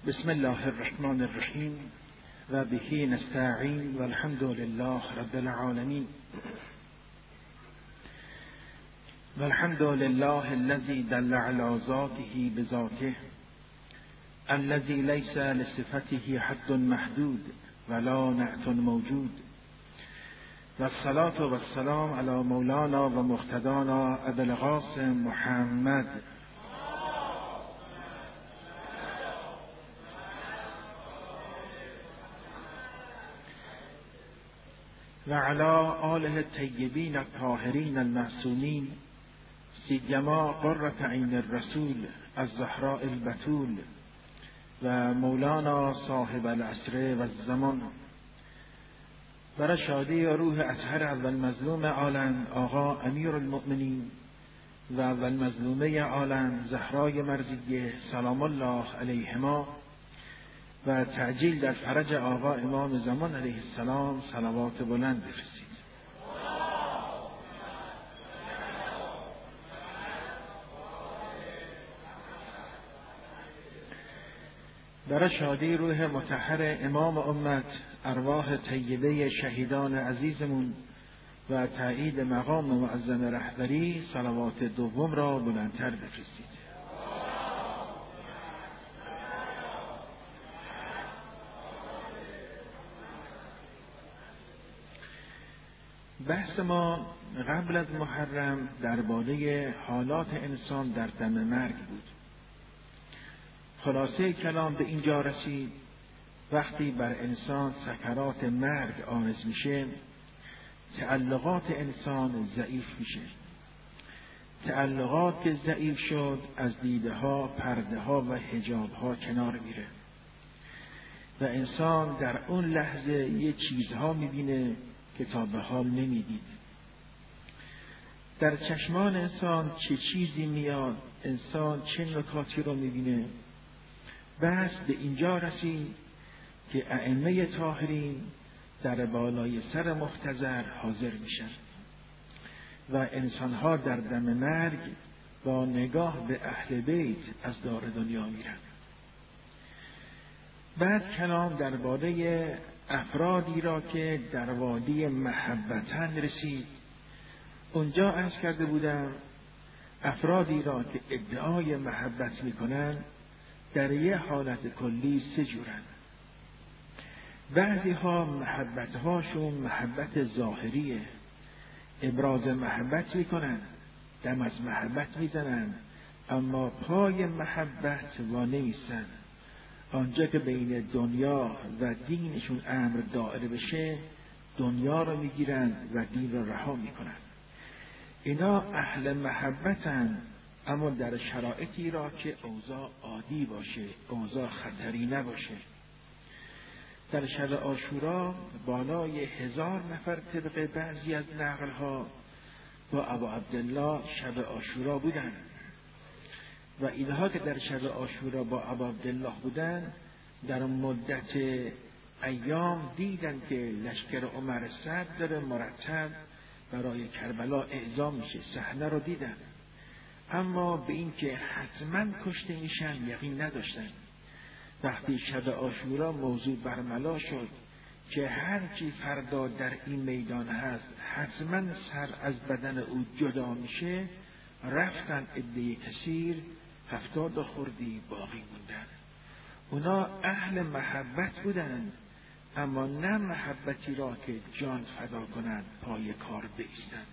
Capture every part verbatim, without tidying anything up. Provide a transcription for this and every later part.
بسم الله الرحمن الرحیم و به نستعین و الحمد لله رب العالمین و الحمد لله الذي دل على ذاته بذاته الذي ليس لصفته حد محدود ولا نعت موجود و الصلاة و السلام علی مولانا و مقتدانا ابی القاسم محمد و علی آله الطیبین الطاهرین المعصومین سیما قرة عین الرسول الزهراء البتول و مولانا صاحب العصر و الزمان. برای شادی روح اطهر اول مظلوم عالم آقا امیر المؤمنین و اول مظلومه عالم زهرای مرضیه سلام الله علیهما و تعجیل در فرج آقا امام زمان علیه السلام صلوات بلند بفرستید. برای شادی روح مطهر امام امت ارواح طیبه شهیدان عزیزمون و تایید مقام معظم رهبری صلوات دوم را بلندتر بفرستید. بحث ما قبل از محرم درباره حالات انسان در دم مرگ بود. خلاصه کلام به اینجا رسید وقتی بر انسان سکرات مرگ عارض میشه تعلقات انسان ضعیف میشه. تعلقات که ضعیف شد از دیده ها، پرده ها و حجاب ها کنار میره و انسان در اون لحظه یه چیزها میبینه که تا به حال نمیدید. در چشمان انسان چه چیزی میاد، انسان چه نکاتی رو میبینه. بس به اینجا رسید که ائمه طاهرین در بالای سر محتضر حاضر میشن و انسانها در دم مرگ با نگاه به اهل بیت از دار دنیا میرن. بعد کلام درباره افرادی را که در وادی محبتن رسید. اونجا عرض کرده بودم افرادی را که ادعای محبت میکنن در یه حالت کلی سه جورن. بعضی ها محبت هاشون محبت ظاهریه، ابراز محبت میکنن، دم از محبت میزنن، اما پای محبت وا نمیستن. آنجا که بین دنیا و دینشون امر دائره بشه دنیا رو میگیرن و دین رو رها میکنن. اینا اهل محبتن، اما در شرایطی را که اوضاع عادی باشه، اوضاع خطری نباشه. در شب عاشورا بالای هزار نفر طبق بعضی از نقلها با ابا عبدالله شب عاشورا بودن و اینها که در شب عاشورا با ابا عبدالله بودن در مدت ایام دیدن که لشکر عمر سعد داره مرتب برای کربلا اعزام میشه. صحنه رو دیدن، اما به این که حتما کشته میشن یقین نداشتن. وقتی شب عاشورا موضوع برملا شد که هرچی فردا در این میدان هست حتما سر از بدن او جدا میشه، رفتن عده کثیر هفتاد خوردی باقی موندن. اونا اهل محبت بودن، اما نه محبتی را که جان فدا کنند، پای کار بایستند.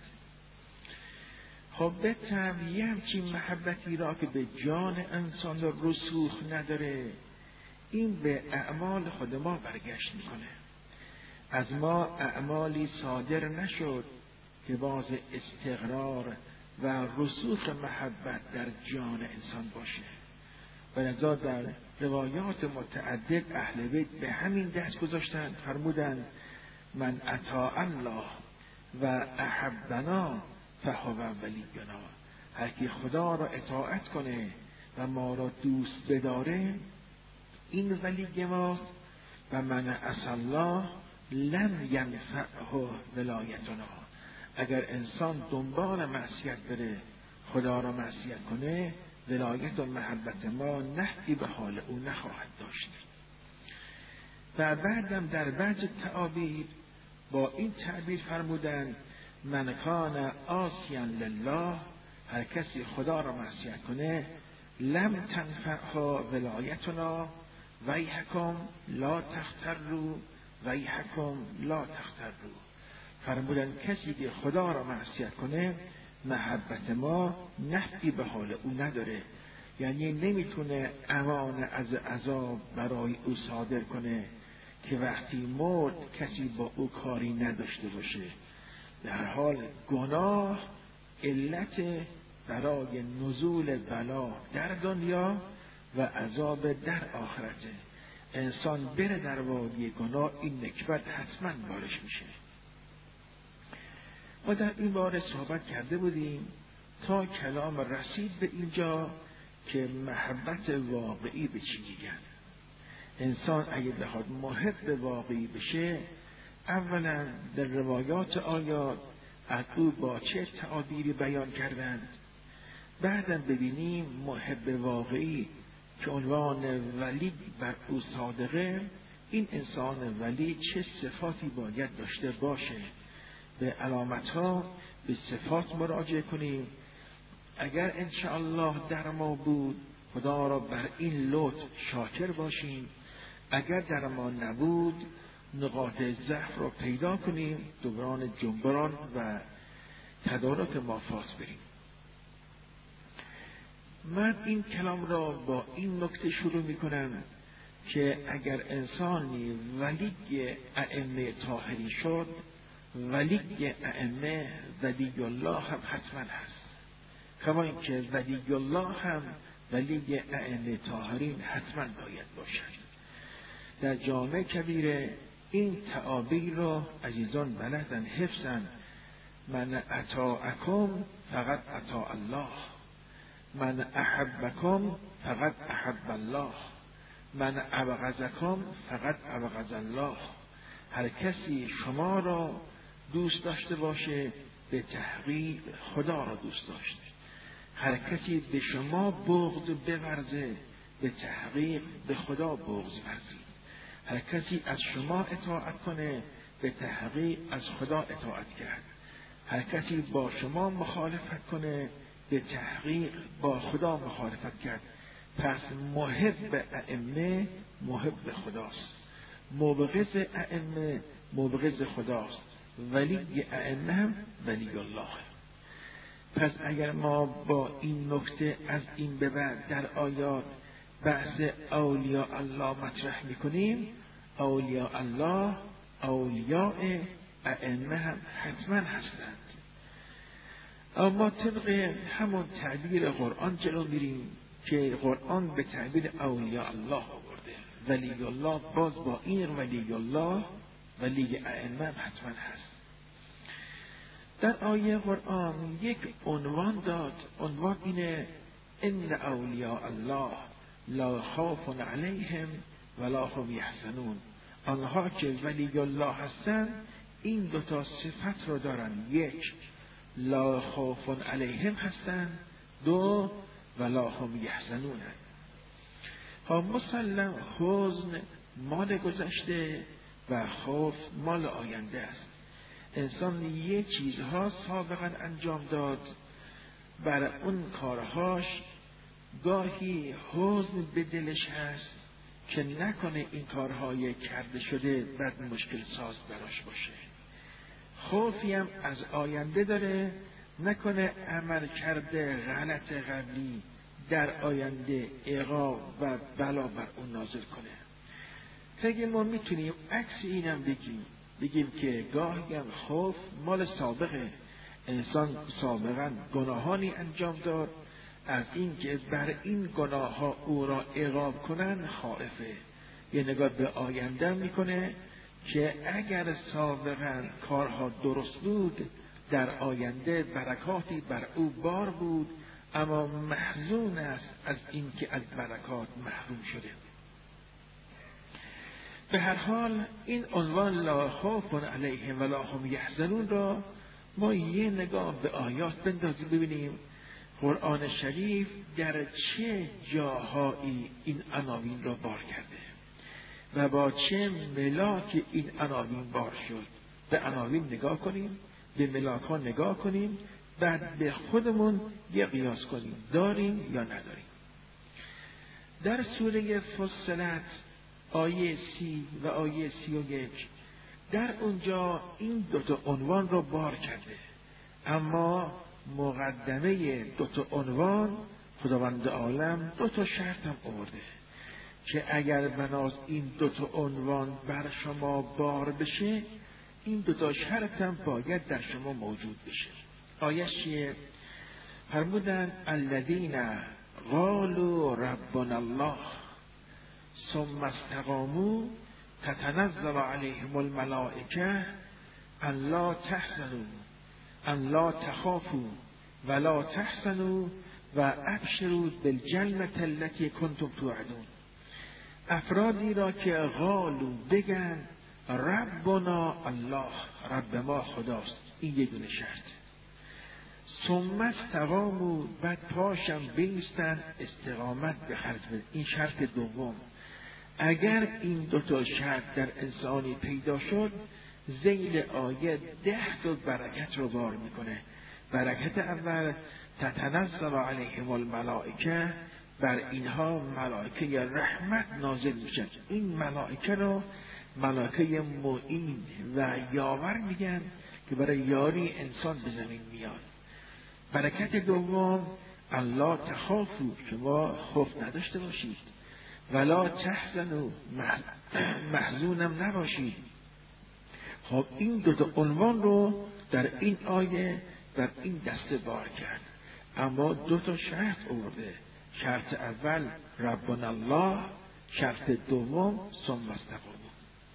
خب به طبع همچین محبتی را که به جان انسان رسوخ نداره، این به اعمال خود ما برگشت میکنه. از ما اعمالی صادر نشد که باز استقرار و رسوخ محبت در جان انسان باشه. و لذا در روایات متعدد اهل بیت به همین دست گذاشتن، فرمودند من اطاع الله و احبنا فهو ولینا. هر کی خدا را اطاعت کنه و ما را دوست بداره این ولی ماست، و من عصی الله لم ینفعه ولایتنا. اگر انسان دنبال معصیت بره، خدا را معصیت کنه، ولایت و محبت ما نحوی به حال او نخواهد داشت. و بعدم در بعض تعابیر با این تعبیر فرمودند من کان عاصیا لله، هر کسی خدا را معصیت کنه، لم تنفعها ولایتنا ویحکم لا تختروا ویحکم لا تختروا. فرمودند کسی که خدا را معصیت کنه محبت ما نفعی به حال او نداره، یعنی نمیتونه امان از عذاب برای او صادر کنه که وقتی مرد کسی با او کاری نداشته باشه. در حال گناه علت برای نزول بلا در دنیا و عذاب در آخرته. انسان بره در وادی گناه این نکبت حتما بارش میشه. ما در این باره صحبت کرده بودیم تا کلام رسید به اینجا که محبت واقعی به چی میگن. انسان اگه بخواد محب واقعی بشه، اولا در روایات آیات از او با چه تعابیری بیان کردند، بعداً ببینیم محب واقعی که عنوان ولی بر او صادقه، این انسان ولی چه صفاتی باید داشته باشه. به علامتها به صفات مراجعه کنیم. اگر انشاءالله در ما بود خدا را بر این لطف شاکر باشیم، اگر در ما نبود نقاط ضعف را پیدا کنیم، دوران جنبران و تدارک مافاس بریم. من این کلام را با این نکته شروع می کنم که اگر انسانی ولی ائمه طاهری شد، ولی ائمه ولی الله هم حتما هست، کما اینکه ولی الله هم ولی ائمه طاهرین حتما باید باشد. در جامع کبیره این تعابیر را عزیزان بلدن حفظن. من اطاعکم فقط اطاع الله، من احبکم فقط احب الله، من ابغضکم فقط ابغض الله. هر کسی شما را دوست داشته باشه به تحقیق خدا را دوست داشته. هر کسی به شما بغض بورزه به تحقیق به خدا بغض ورزید. هر کسی از شما اطاعت کنه به تحقیق از خدا اطاعت کرد. هر کسی با شما مخالفت کنه به تحقیق با خدا مخالفت کرد. پس محب ائمه محب خداست، مبغض ائمه مبغض خداست، ولی ائمه هم ولی الله. پس اگر ما با این نکته از این به بعد در آیات بحث اولیاء الله مطرح میکنیم، اولیاء الله اولیاء ائمه هم حتما هستند. اما طبق همون تعبیر قرآن جلو میریم که قرآن به تعبیر اولیاء الله آورده. ولی الله باز با این ولی الله ولی ائمه هم حتما هست. در آیه قرآن یک عنوان داد، عنوان اینه ان اولیاء الله لا خوف علیهم ولا هم یحزنون. آنها که ولی الله هستند این دوتا صفت رو دارن، یک لا خوف علیهم هستند، دو ولا هم یحزنون. ها مسلم حزن مال گذشته و خوف مال آینده است. انسان یه چیزها سابقا انجام داد، بر اون کارهاش گاهی حزن به دلش هست که نکنه این کارهای کرده شده بعد مشکل ساز براش باشه. خوفی هم از آینده داره، نکنه عمل کرده غلط قبلی در آینده عقاب و بلا بر اون نازل کنه. فکر ما میتونیم عکس اینم بگیم، بگیم که گاهی هم خوف مال سابقه، انسان سابقا گناهانی انجام داد، از این که بر این گناه ها او را عقاب کنن خائفه. یه نگاه به آینده میکنه که اگر سابقا کارها درست بود در آینده برکاتی بر او بار بود، اما محزون است از این که از برکات محروم شده. به هر حال این عنوان لا خوف علیهم ولا هم یحزنون را ما یه نگاه به آیات بندازیم ببینیم قرآن شریف در چه جاهایی این عناوین را بار کرده و با چه ملاک این عناوین بار شد. به عناوین نگاه کنیم، به ملاک ها نگاه کنیم، بعد به خودمون یه قیاس کنیم داریم یا نداریم. در سوره فصلت آیه سی و آیه سی و یک در اونجا این دوتا عنوان را بار کرده، اما مقدمه دوتا عنوان خداوند عالم دوتا شرط هم آورده که اگر بناز این دوتا عنوان بر شما بار بشه، این دوتا شرط هم باید در شما موجود بشه. آیه چیه؟ فرمودن الذین قالوا ربنا الله ثم استقاموا تتنزل علیهم الملائکه ان لا تحزنوا ان لا تخافوا ولا تحزنوا و ابشروا بالجنة التي کنتم توعدون. افرادی را که قالوا بگن ربنا الله، رب ما خداست، این یه دونه شرط. ثم استقاموا، بعد پاشم بیستن استقامت به خرج بدن، این شرط دوم. اگر این دوتا شرط در انسانی پیدا شد، ذیل آیه ده تا برکت رو بار میکنه. برکت اول تتنزل علیهم الملائکه، بر اینها ملائکه رحمت نازل میشن. این ملائکه رو ملائکه معین و یاور میگن که برای یاری انسان به زمین میاد. برکت دوم الله تخافوا، شما خوف نداشته باشید، ولا تحزنوا، محزونم نباشید. خب این دو تا عنوان رو در این آیه در این دسته بار کرد، اما دو تا شرط آورده. شرط اول ربنا الله، شرط دوم ثم استقاموا.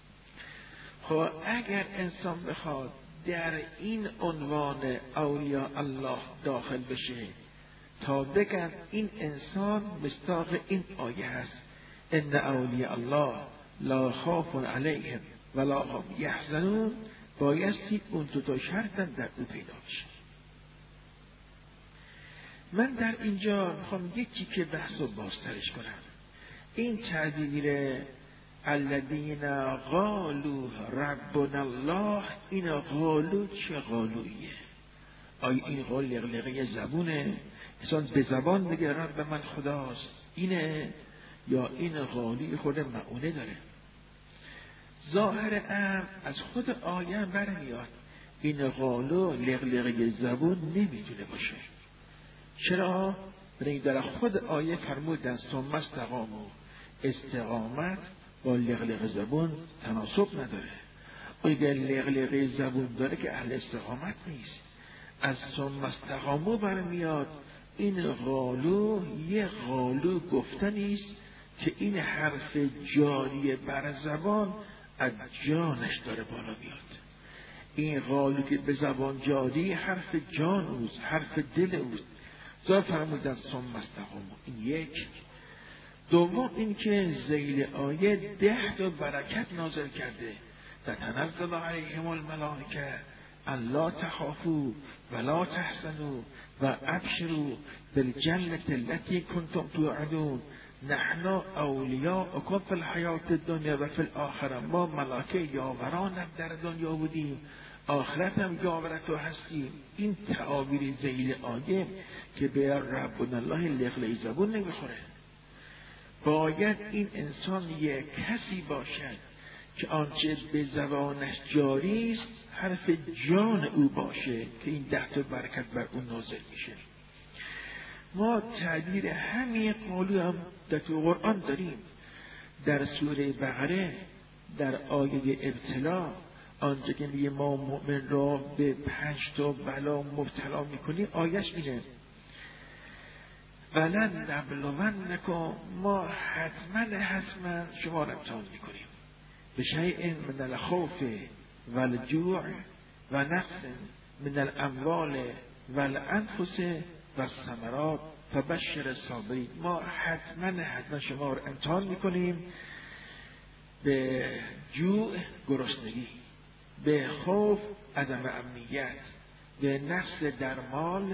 خب اگر انسان بخواد در این عنوان اولیاء الله داخل بشه تا بگن این انسان مصداق این آیه هست، ان اولیاء الله لا خوف علیهم ولا هم یحزنون، بایستی اون دو تا شرط در او پیدا بشه. من در اینجا میخوام یکی که بحث رو بازترش کنم. این تعبیر الذین قالوا ربنا الله، این قالو چه قالویه؟ آیا این قال لغلقه زبونه؟ انسان به زبان بگه رب من خداست اینه، یا این قالی خود معونه داره؟ ظاهر ام از خود آیه برمیاد این قالو لغلقه زبون نمیتونه باشه. چرا؟ برای در خود آیه فرمودن ثم استقاموا، استقامت با لغلقه زبون تناسب نداره. اگر لغلقه زبون داره که اهل استقامت نیست. از ثم استقاموا برمیاد این قالو یه قالو گفتنیست که این حرف جاری بر زبان از جانش داره بالا میاد. این قالو که به زبان جاری حرف جان اوست، حرف دل اوست. زا فرمودن ثم استقاموا، این یک. دوم این که ذیل آیه ده تا برکت نازل کرده. تتنزل علیهم الملائکه ان لا تخافوا ولا تحزنوا و ابشروا بالجنة التي کنتم توعدون نحن اولیاؤکم فی الحیات الدنیا و فی الاخره. ما ملائکه یاورانم در دنیا بودیم، آخرت هم یاور تو هستیم. این تعابیر ذیل آیه که به ربنا الله لغلقه زبون نمیخوره. باید این انسان یک کسی باشد که آنچه به زبانش جاری است حرف جان او باشه که این ده تا برکت بر اون نازل میشه. ما تعبیر همین قولو هم در تو قرآن داریم. در سوره بقره در آیه ابتلا آنجا که میگه ما مؤمن را به پنج تا بلا مبتلا میکنیم، آیش اینه ولن نبلونکم، ما حتما حتما شما را امتحان میکنیم به شیء من الخوف و الجوع و نقص من الاموال و الانفس و الثمرات فبشر الصابرین. ما حتما حتما شما را امتحان میکنیم به جوع، گرسنگی، به خوف، عدم امنیت، به نقص در مال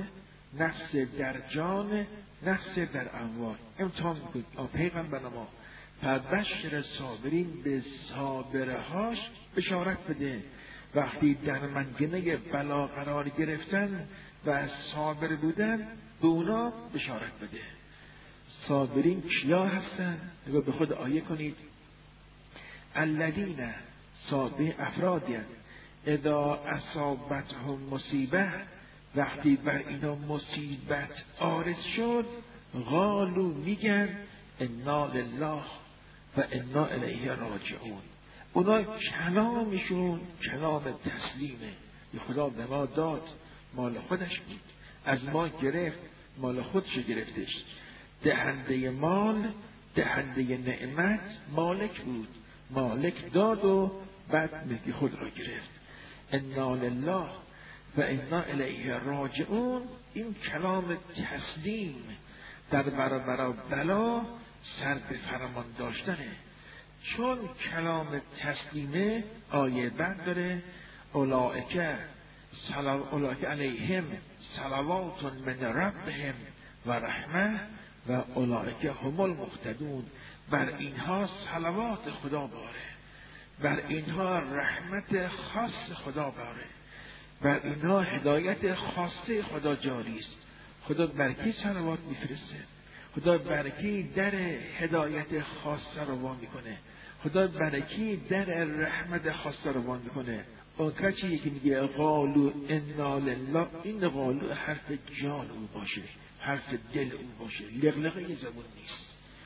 نفس در جان، نفس در اموال. امتحان میکنید آ پیغمبر ما فبشر صابرین، به صابرهاش بشارت بده. وقتی در منگنه بلا قرار گرفتن و صابر بودن به اونا بشارت بده. صابرین کیا هستن؟ اگه به خود آیه کنید الذین، صابر افرادی اذا اصابتهم مصیبه، وقتی بر اینا مصیبت عارض شد قالوا، میگن انا لله و انا الیه راجعون. اونا کلامشون کلام تسلیمه. خدا به ما داد، مال خودش بود، از ما گرفت، مال خودش گرفتش. دهنده مال، دهنده نعمت مالک بود، مالک داد و بعد ملک خود را گرفت. انا لله و انا الیه راجعون. این کلام تسلیم در برابر بلا سر به فرمان داشتنه. چون کلام تسلیمه آیه بعد داره اولئک اولئک علیهم صلوات من ربهم و رحمه و اولئک هم المهتدون. بر اینها صلوات خدا باره، بر اینها رحمت خاص خدا باره، بر اینها هدایت خاصه خدا جاری است. خدا بر کی صلوات میفرسته؟ خدا بر کی در هدایت خاصه رو وا میکنه؟ خدا بر کی در رحمت خاصه رو وا میکنه؟ اون کسی که میگه قالوا انا لله، این قالوا حرف جان او باشه، حرف دل او باشه، لغلقه زبون نیست.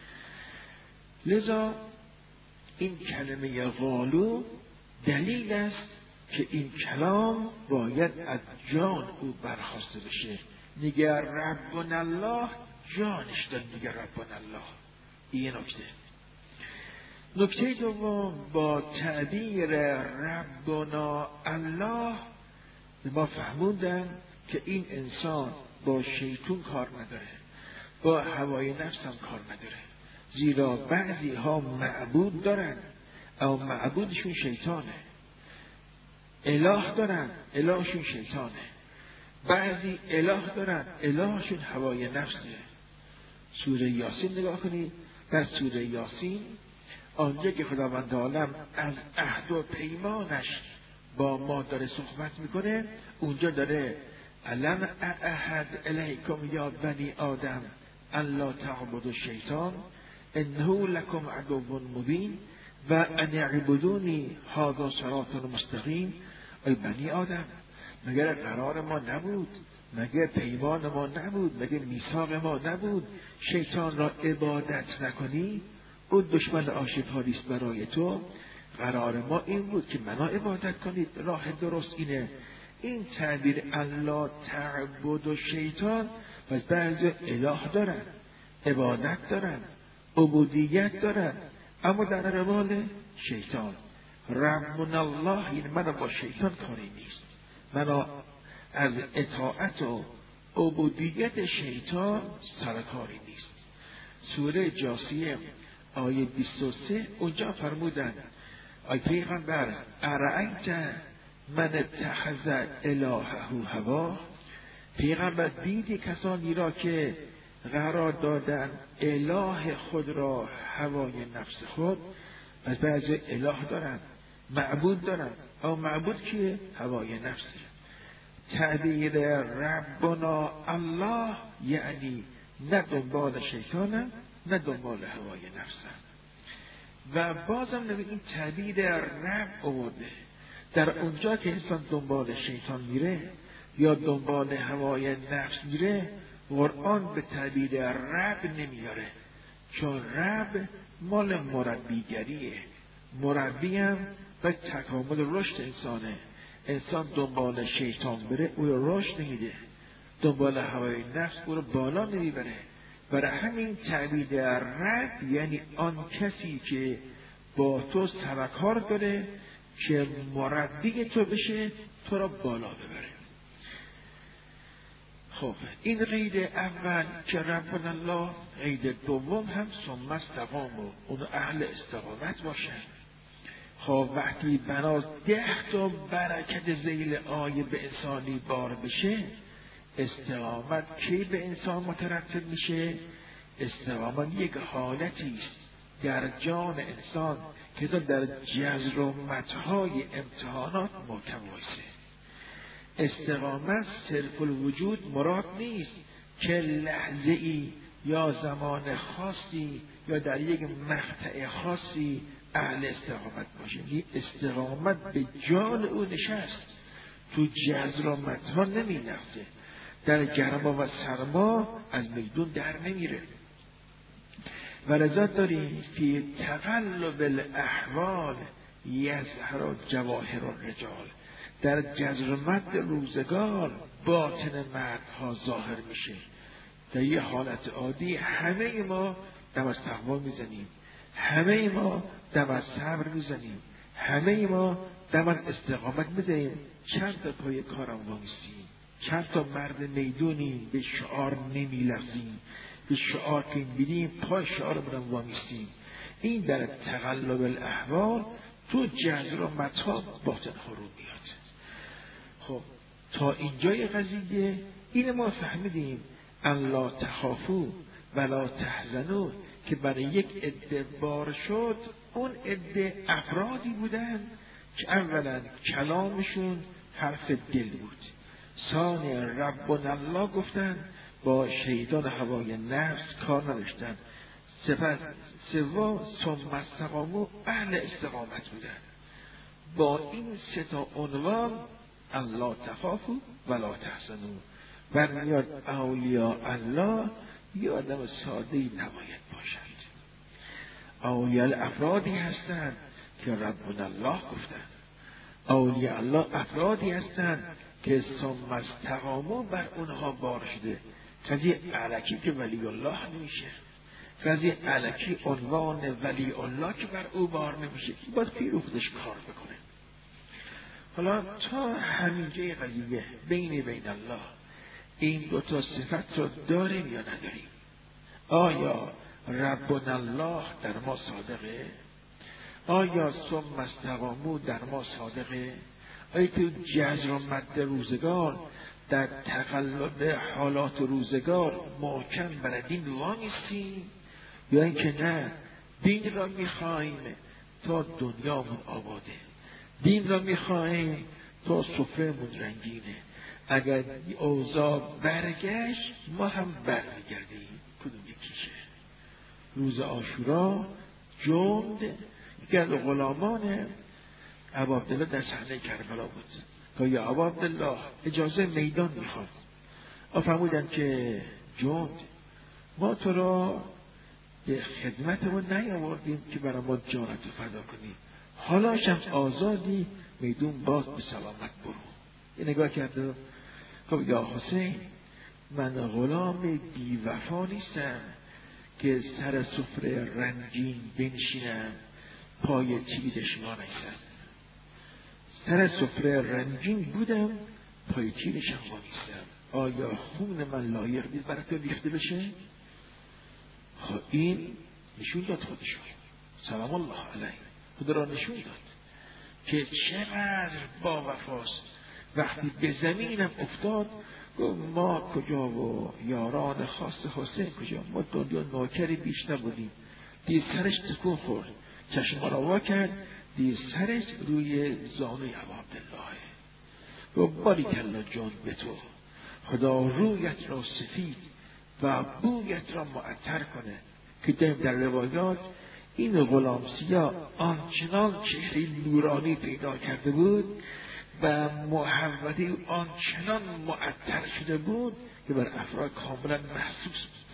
لذا این کلمه قالوا دلیل است که این کلام باید از جان او برخواسته بشه. میگه ربنا الله، جانش داد میگه ربنا الله. این نکته. نکته دوم، با تعبیر ربنا الله به ما فهموندن که این انسان با شیطون کار نداره، با هوای نفس هم کار نداره. زیرا بعضی ها معبود دارن اما معبودشون شیطانه، اله دارن الهشون شیطانه. بعضی اله دارن الهشون هوای نفسه. سوره یاسین نگاه کنید. در سوره یاسین آنجا که خداوند عالم از عهد و پیمانش با ما داره صحبت میکنه، اونجا داره الم اعهد الیکم یا بنی آدم الا تعبدوا الشیطان انه لکم عدو مبین و ان اعبدونی هذا صراط مستقیم. ای بنی آدم، مگر قرار ما نبود، مگر پیمان ما نبود، مگر میثاق ما نبود شیطان را عبادت نکنی؟ او دشمن آشکاری است برای تو. قرار ما این بود که منو عبادت کنید، راه درست اینه. این تعبیر الله تعبد و شیطان، پس بعضی اله دارن، عبادت دارن، عبودیت دارن، اما در قبال شیطان. ربنا الله، این منو با شیطان کاری نیست، منو از اطاعت و عبودیت شیطان سرکاری نیست. سوره جاثیه آیه بیست و سه اونجا فرمودن ای پیغمبر ارأیت من اتخذ الهه هوا، پیغمبر دیدی کسانی را که قرار دادن اله خود را هوای نفس خود. پس بعضی اله دارن، معبود دارن، اما معبود کیه؟ هوای نفسه. تعبیر ربنا الله یعنی نه دنبال شیطانم نه دنبال هوای نفسم. و بازم نبید این تعبیر رب آورده. در اونجا که انسان دنبال شیطان میره یا دنبال هوای نفس میره، قرآن به تعبیر رب نمیاره، چون رب مال مربیگریه. مربی هم و تکامل رشد انسانه. انسان دنبال شیطان بره او رو رشد نمیده، دنبال هوای نفس او رو بالا نمیبره. برای همین تعبیر رب یعنی آن کسی که با تو سرکار داره که مربی تو بشه، تو را بالا ببره. خب این قید اول که ربنا الله، قید دوم هم ثم استقام و اون اهل استقامت باشن. خب وقتی بنا ده تا برکت ذیل آیه به انسانی بار بشه، استقامت کی به انسان مترتب میشه؟ استقامت یک حالتی است در جان انسان که تا در جزر و متهای امتحانات محکم وایسه. استقامت صرف الوجود مراد نیست که لحظه ای یا زمان خاصی یا در یک مقطع خاصی اهل استقامت باشه. این استقامت به جان او نشست، تو جزر و متها نمی لغزه، در گرما و سرما از میدون در نمیره. و لذا داریم که تقلب الاحوال یظهر جواهر الرجال، در جزر و مد روزگار باطن مردها ظاهر میشه. در یه حالت عادی همه ما دم از تقوا میزنیم، همه ما دم از صبر میزنیم، همه ما دم از استقامت میزنیم. چند تا پای کارم وامیستیم، چند تا مرد میدونیم به شعار نمیلغزیم، به شعار که میبینیم پای شعار برم وامیستیم. این در تقلب الاحوال تو جزر و متها باطن ها رو میاد. خب تا اینجای قضیه این ما فهمیدیم ان لا تخافوا ولا تحزنوا که برای یک عده بار شد. اون عده افرادی بودن که اولا کلامشون حرف دل بود، ثانی ربنا الله گفتن، با شیطان هوای نفس کار نداشتن، سپس سوم ثم استقاموا اهل استقامت بودن. با این سه تا عنوان ان لا تخافوا ولا تحزنوا برمیاد اولیاء الله یه آدم ساده‌ای نباید باشد. اولیاء افرادی هستند که ربنا الله گفتند. اولیاء الله افرادی هستند که ثم استقاموا بر اونها بار شده. قضیه علکی که ولی الله نمیشه، قضیه علکی عنوان ولی الله که بر او بار نمیشه، باید پیر خودش کار بکنه. حالا تا همینجای قضیه بین بین الله این دو تا صفت رو داریم یا نداریم؟ آیا ربنا الله در ما صادقه؟ آیا ثم استقاموا در ما صادقه؟ آیا تو جزر و مد روزگار در تقلب حالات روزگار محکم بر دین وامیستیم، یا اینکه نه دین را میخوایم تا دنیامون آباده، دین را میخوایم تا سفره‌مون رنگینه، اگر اوضاع برگشت ما هم برمیگردیم. کدوم یکیشه؟ روز عاشورا جند یکی از غلامان ابا عبدالله در صحنه کربلا بود که یا ابا عبدالله اجازه میدان میخواد. فرمودن که جند ما تو را به خدمتمون نیاوردیم که برای ما جانتو فدا کنی، حالا شمس آزادی، میدون باز به سلامت برو. یه نگاه کرده، خب یا حسین من غلام بی وفا نیستم که سر سفره رنگین بنشینم پای تیرش ما نیستم. سر سفره رنگین بودم پای تیرش هم ما نیستم. آیا خون من لایق نیست برای تو ریخته بشه؟ خب این نشون داد خودشون، سلام الله علیه، خود را نشون داد که چقدر با وفاست. وقتی به زمینم افتاد گفت ما کجا و یاران خاص حسین کجا، ما دنیا نوکری بیش نبودیم. دید سرش تکون خورد، چشم را وا کرد، دید سرش روی زانوی ابا عبدالله. گفت باریکالله جان به تو، خدا رویت را سفید و بویت را معطر کنه. که در روایات این غلام سیاه آنچنان چهره نورانی پیدا کرده بود و محوطه آنچنان معطر شده بود که بر افراد کاملا محسوس بود.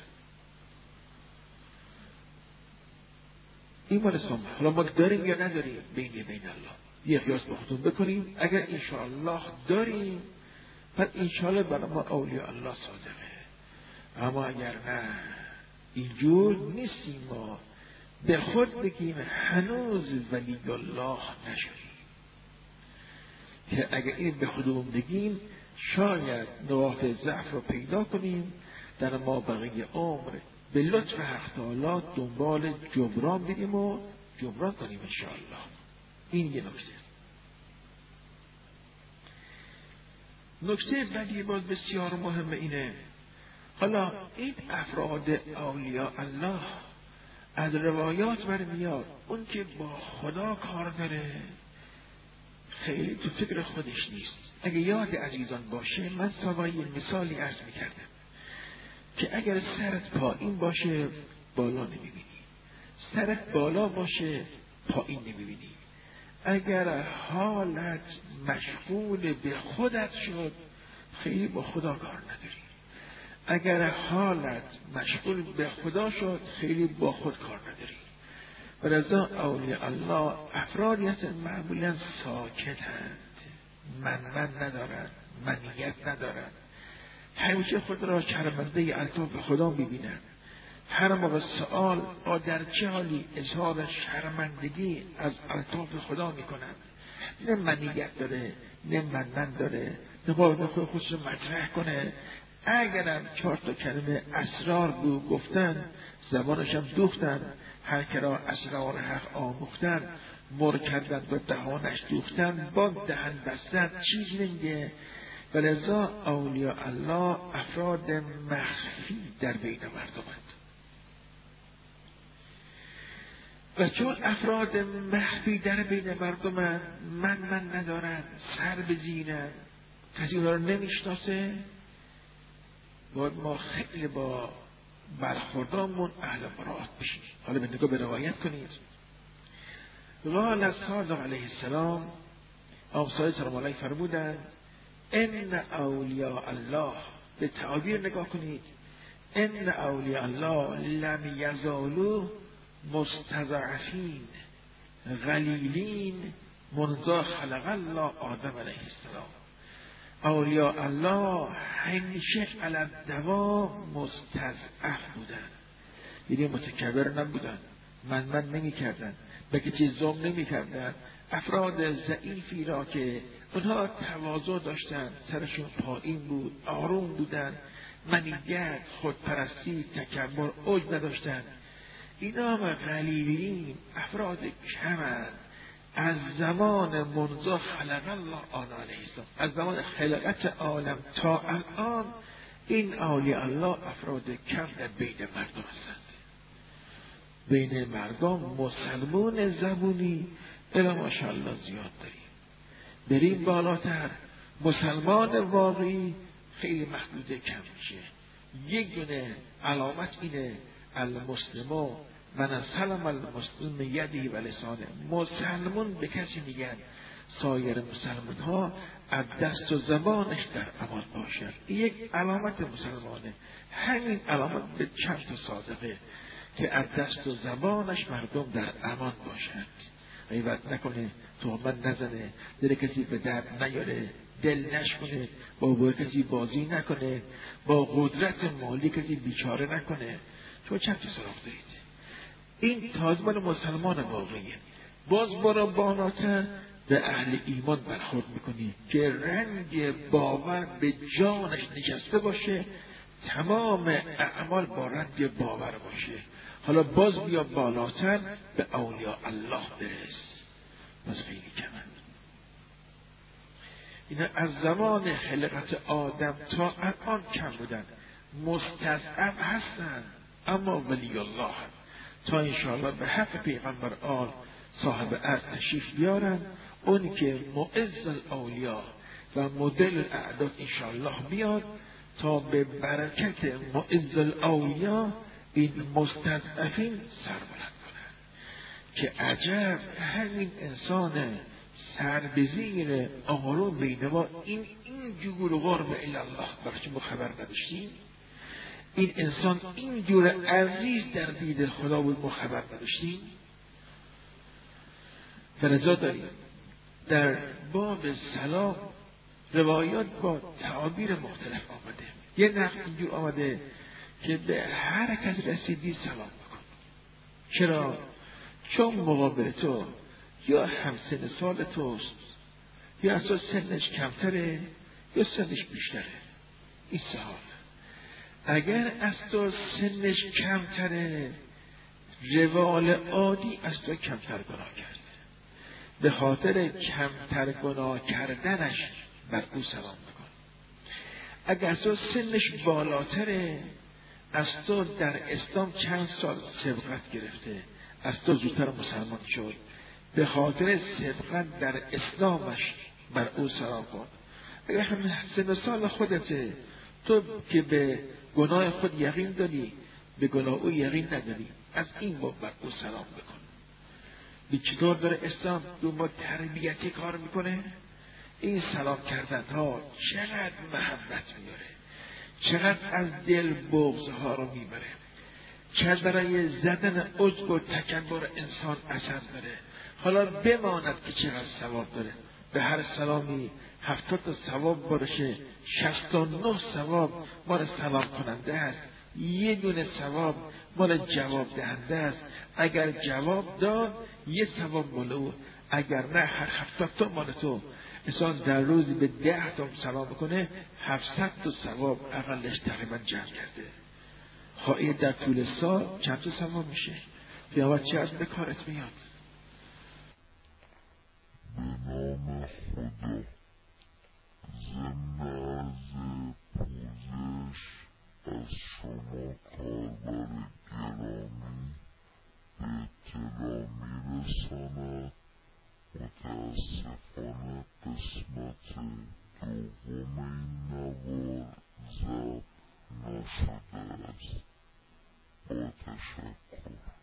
این مال سامه. حالا ما داریم یا نداریم؟ بین بین الله یه قیاس با خودمون بکنیم. اگر انشاءالله داریم پس انشاءالله برای ما اولیاء الله صادقه. اما اگر نه اینجور نیستیم، ما به خود بگیم هنوز ولی الله نشدیم. که اگر این به خودمون بگیم شاید نقاط ضعف رو پیدا کنیم، در ما بقیه عمر به لطف حق تعالی دنبال جبران بریم و جبران کنیم انشاءالله. این یه نکته. نکته بعدی باز بسیار مهم اینه، حالا این افراد اولیاء الله از روایات برمیاد اون که با خدا کار داره خیلی تو فکر خودش نیست. اگه یاد عزیزان باشه، من سوایی مثالی عرض میکردم که اگر سرت پایین باشه بالا نمیبینی، سرت بالا باشه پایین نمیبینی. اگر حالت مشغول به خودت شد خیلی با خدا کار نداری، اگر حالت مشغول به خدا شد خیلی با خود کار نداری. ولذا اولیاء الله افرادی هستند معمولا ساکتند، من من ندارند، منیت ندارند، همیشه خود را شرمنده الطاف خدا میبینند. هر موقع سؤال با در چه حالی اظهار شرمندگی از الطاف خدا میکنند. نه منیت داره، نه من من داره، نه باید خود خودش مطرح کنه. اگرم چهار تا کلمه اسرار بو گفتن، زبانش هم دوختن، هر کرا اسرار حق آموختن، مر کردن و دهانش دوختن، با دهن بستن، چیز نمیگه. ولذا اولیاء الله افراد مخفی در بین مردمند و چون افراد مخفی در بین مردمند، من من ندارن، سر بزینن، کسی اونها رو نمیشناسه، باید ما خیلی با برخوردامون اهل مراعات بشیم. حالا به نگاه به روایت کنید. قال صادق علیه السلام، آقای سلام علیه فرمودن ان اولیاء الله، به تعبیر نگاه کنید، ان اولیاء الله لم یزالوا مستضعفین غلیلین منذ خلق الله آدم علیه السلام. اولیاء الله همیشه علی الدوام مستضعف بودن، یعنی متکبر نبودن، من من نمی کردن، به کسی ظلم نمی کردن. افراد ضعیفی را که اونها تواضع داشتن، سرشون پایین بود، آروم بودن، منیت، خودپرستی، تکبر، عجب نداشتن. اینا هم قلیلین، افراد کمند. از زمان منذ خلق الله آدم علیه السلام، از زمان خلقت عالم تا الان، این اولیاء الله افراد کم در بین مردم هستند. بین مردم مسلمان زبونی الی ماشاءالله زیاد داریم، بریم بالاتر مسلمان واقعی خیلی محدود کم میشه. یک دونه علامت اینه، المسلمو من سلم المسلم یدی و لسانه. مسلمون به کسی میگن سایر مسلمان ها از دست و زبانش در امان باشد. یک علامت مسلمانه، همین علامت به چند تا صادقه که از دست و زبانش مردم در امان باشند، غیبت نکنه، تهمت نزنه، دل کسی به درد نیاره، دل نشکنه، با با کسی بازی نکنه، با قدرت مالی کسی بیچاره نکنه. شما چند تا سراغ دارید؟ این تازمان مسلمان واقعیه. باز برا بالاتر به اهل ایمان برخورد میکنی که رنگ باور به جانش نشسته باشه، تمام اعمال با رنگ باور باشه. حالا باز بیا بالاتر به اولیاء الله برس، باز خیلی کمند. اینا از زمان خلقت آدم تا الان کم بودن، مستضعف هستن، اما ولی الله تا انشاءالله به حق پیغمبر آل صاحب عرض تشریف بیارن، اون که معز الاولیاء و مدل الاعداد انشاءالله بیاد تا به برکت معز الاولیاء این مستضعفین سر بلند کنن. که عجب همین انسان سر به زیر آروم بینوا، این این جور غرب الله برای ما خبر نداشتیم؟ این انسان این جور عزیز در دید خدا بود، ما خبر نداشتیم؟ فرزا داریم در باب سلام روایات با تعابیر مختلف آمده. یه نقل اینجور آمده که به هر کس رسیدی سلام بکن. چرا؟ چون مقابل تو یا همسن سال توست، یا اصلا سنش کمتره یا سنش بیشتره. این سوال. اگر از تو سنش کمتره، روال عادی از تو کمتر گناه کرده، به خاطر کمتر گناه کردنش بر او سلام بکن. اگر تو سنش بالاتره، از تو در اسلام چند سال سبقت گرفته، از تو زودتر مسلمان شد، به خاطر سبقت در اسلامش بر او سلام کن. اگر همین سن سال خودته، تو که به گناه خود یقین داری، به گناه او یقین نداری، از این باب بر او سلام بکن. به چطور داره اسلام دو ما تربیتی کار میکنه؟ این سلام کردن ها چقدر محبت میاره، چقدر از دل بغض ها رو میبره، چقدر برای زدن عجب و تکبر انسان اثر داره. حالا بماند که چقدر ثواب داره. به هر سلامی هفتاد تا ثواب باشه، شصت و نه ثواب مال سلام کننده است، یه دونه ثواب مال جواب دهنده است. اگر جواب داد یه ثواب مال او، اگر نه هر هفتاد تا مال تو. انسان در روزی به ده تا سلام بکنه، هفتصد تا ثواب اقلش تقریبا جمع کرده. خواهی در طول سال چند تا ثواب میشه؟ قیامت چه از به کارت میاد؟ به نام خدا. ضمن عرض پوزش از شما کاربر گرامی به اطلاع میرساند متاسفانه قسمت دوم این نوار ضبط نشده است. با تشکر.